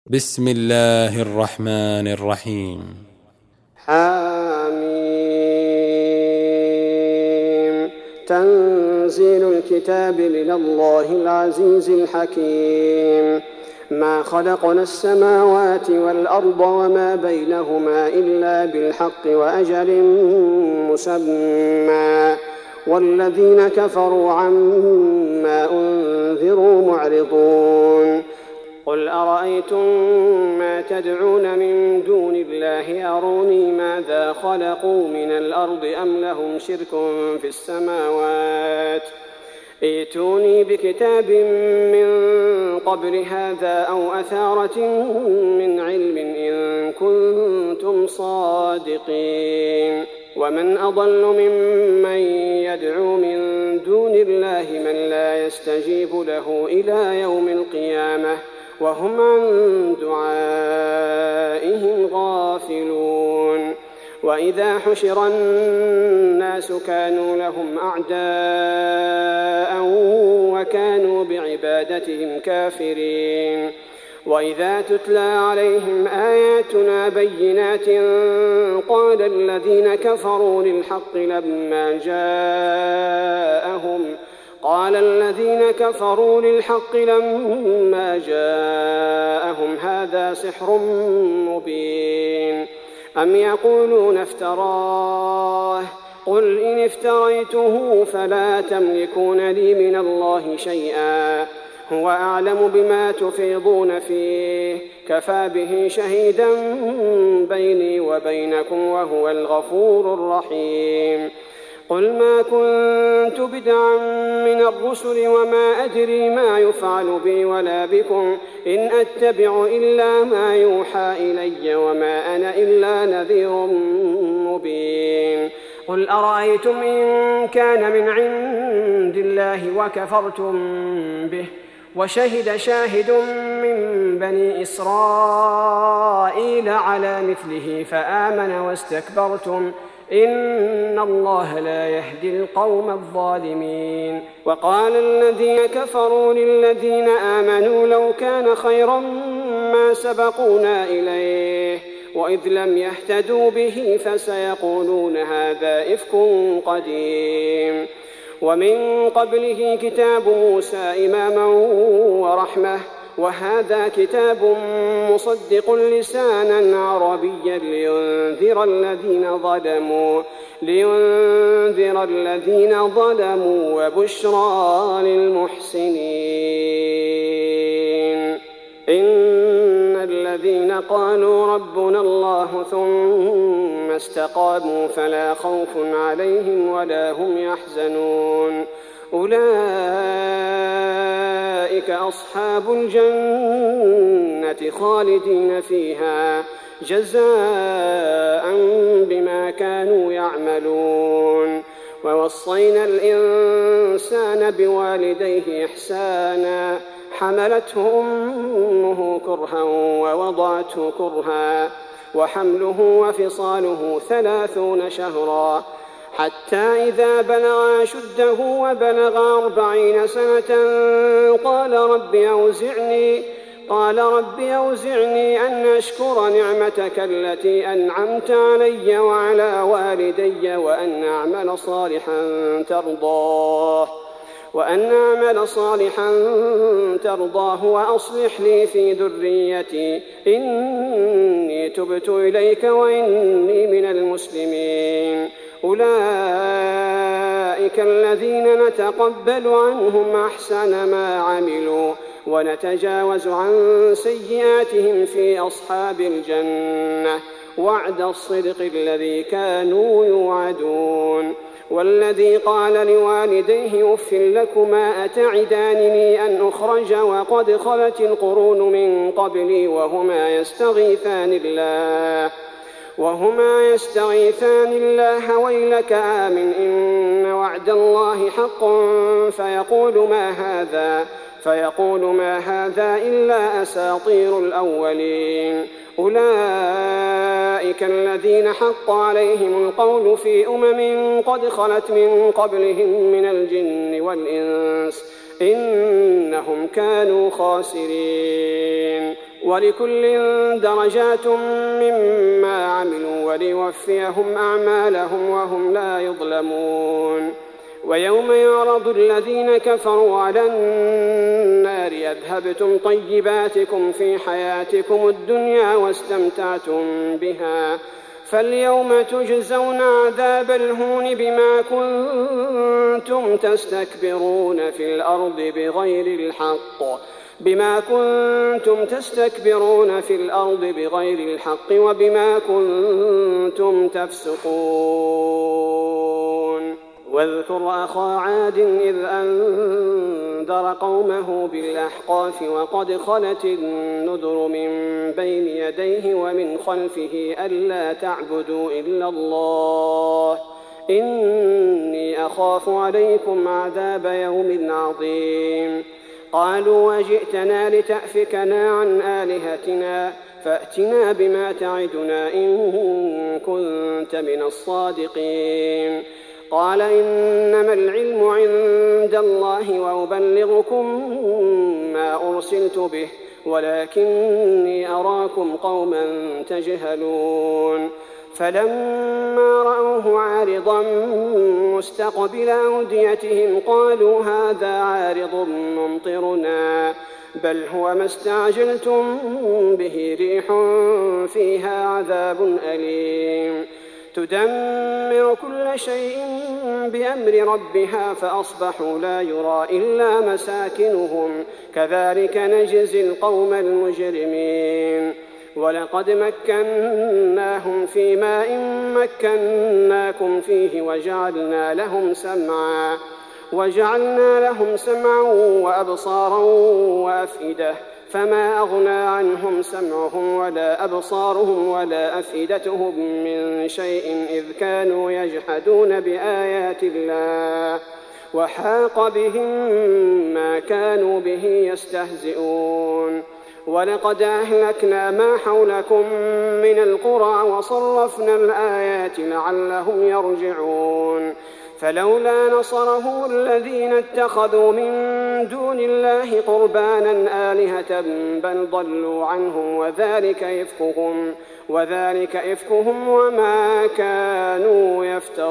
بسم الله الرحمن الرحيم. حميم. تنزيل الكتاب من الله العزيز الحكيم. ما خلقنا السماوات والأرض وما بينهما إلا بالحق وأجل مسمى، والذين كفروا عما أنذروا معرضون. قل أرأيتم ما تدعون من دون الله أروني ماذا خلقوا من الأرض أم لهم شرك في السماوات، ائتوني بكتاب من قبل هذا أو أثارة من علم إن كنتم صادقين. ومن أضل ممن يدعو من دون الله من لا يستجيب له إلى يوم القيامة وهم عن دعائهم غافلون. وإذا حشر الناس كانوا لهم أعداء وكانوا بعبادتهم كافرين. وإذا تتلى عليهم آياتنا بينات قال الذين كفروا للحق لما جاءهم هذا سحر مبين. أم يقولون افتراه، قل إن افتريته فلا تملكون لي من الله شيئا، هو أعلم بما تفيضون فيه، كفى به شهيدا بيني وبينكم وهو الغفور الرحيم. قل ما كنت بدعا من الرسل وما أدري ما يفعل بي ولا بكم، إن أتبع إلا ما يوحى إلي وما أنا إلا نذير مبين. قل أرأيتم إن كان من عند الله وكفرتم به وشهد شاهد من بني إسرائيل على مثله فآمن واستكبرتم إن الله لا يهدي القوم الظالمين. وقال الذين كفروا للذين آمنوا لو كان خيرا ما سبقونا إليه وإذ لم يهتدوا به فسيقولون هذا إفك قديم. ومن قبله كتاب موسى إماما ورحمة، وهذا كتاب مصدق لسانا عربيا لينذر الذين ظلموا وبشرى للمحسنين. إن الذين قالوا ربنا الله ثم استقاموا فلا خوف عليهم ولا هم يحزنون، أولئك أصحاب الجنة خالدين فيها جزاء بما كانوا يعملون. ووصينا الإنسان بوالديه إحسانا، حملته أمه كرها ووضعته كرها، وحمله وفصاله 30 شهرا، حتى إذا بلغ أشده وبلغ 40 سنة قال رب أوزعني أن أشكر نعمتك التي أنعمت علي وعلى والدي وأن أعمل صالحا ترضاه وأصلح لي في ذريتي إني تبت إليك وإني من المسلمين. أولئك الذين نتقبل عنهم أحسن ما عملوا ونتجاوز عن سيئاتهم في أصحاب الجنة، وعد الصدق الذي كانوا يوعدون. والذي قال لوالديه أف لكما أتعدانني أن أخرج وقد خلت القرون من قبلي وهما يستغيثان الله ويلك آمن إن وعد الله حق فيقول ما هذا إلا أساطير الأولين. أولئك الذين حق عليهم القول في قد خلت من قبلهم من الجن والإنس إنهم كانوا خاسرين. ولكل درجات مما عملوا وليوفيهم أعمالهم وهم لا يظلمون. ويوم يعرض الذين كفروا على النار أذهبتم طيباتكم في حياتكم الدنيا واستمتعتم بها فاليوم تجزون عذاب الهون بما كنتم تستكبرون في الأرض بغير الحق وبما كنتم تفسقون. واذكر أخا عاد إذ أنذر قومه بالأحقاف وقد خلت النذر من بين يديه ومن خلفه ألا تعبدوا إلا الله إني أخاف عليكم عذاب يوم عظيم. قالوا وجئتنا لتأفكنا عن آلهتنا فأتنا بما تعدنا إن كنت من الصادقين. قال إنما العلم عند الله وأبلغكم ما أرسلت به ولكني أراكم قوما تجهلون. فلما رأوه عارضا مستقبل أوديتهم قالوا هذا عارض ممطرنا بل هو ما استعجلتم به ريح فيها عذاب أليم تدمر كل شيء بأمر ربها فأصبحوا لا يرى إلا مساكنهم كذلك نجزي القوم المجرمين. ولقد مكناهم في ماء مكناكم فيه وجعلنا لهم سمعا وأبصارا وأفئدة فما أغنى عنهم سمعهم ولا أبصارهم ولا أفئدتهم من شيء إذ كانوا يجحدون بآيات الله وحاق بهم ما كانوا به يستهزئون. ولقد أهلكنا ما حولكم من القرى وصرفنا الآيات لعلهم يرجعون. فلولا نصرهم الذين اتخذوا من دون الله قربانا آلهة بل ضلوا عنهم وذلك إفكهم وما كانوا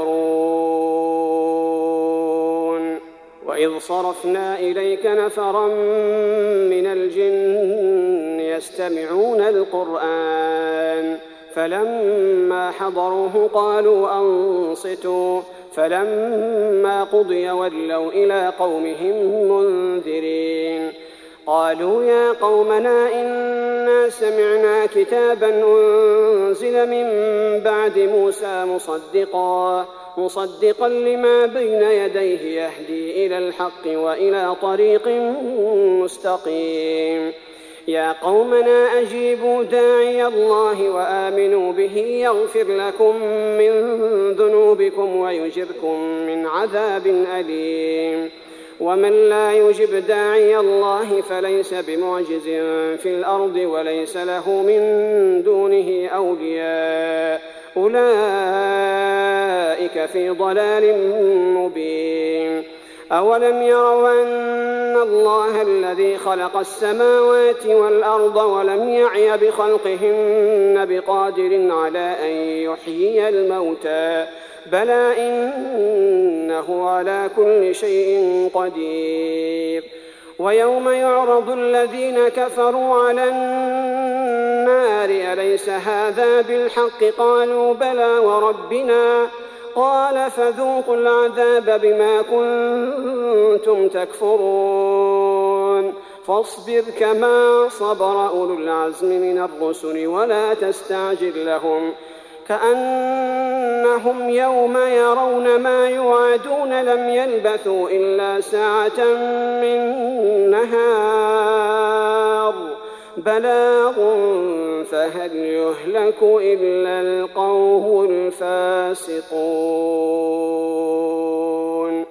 يفترون. وإذ صرفنا إليك نفرا من الجن يستمعون القرآن فلما حضروه قالوا أنصتوا فلما قضي ولوا إلى قومهم منذرين. قالوا يا قومنا إنا سمعنا كتابا أنزل من بعد موسى مصدقا لما بين يديه يهدي إلى الحق وإلى طريق مستقيم. يا قومنا أجيبوا داعي الله وآمنوا به يغفر لكم من ذنوبكم ويجركم من عذاب أليم. ومن لا يجب داعي الله فليس بمعجز في الأرض وليس له من دونه أولياء أولئك في ضلال مبين. أولم يروا أن الله الذي خلق السماوات والأرض ولم يعي بخلقهن بقادر على أن يحيي الموتى بلى إنه على كل شيء قدير. ويوم يعرض الذين كفروا على النار أليس هذا بالحق قالوا بلى وربنا قال فذوقوا العذاب بما كنتم تكفرون. فاصبر كما صبر أولو العزم من الرسل ولا تستعجل لهم كأنهم يوم يرون ما يوعدون لم يلبثوا إلا ساعة من نهار بلاغ فهل يهلك إلا القوم الفاسقون.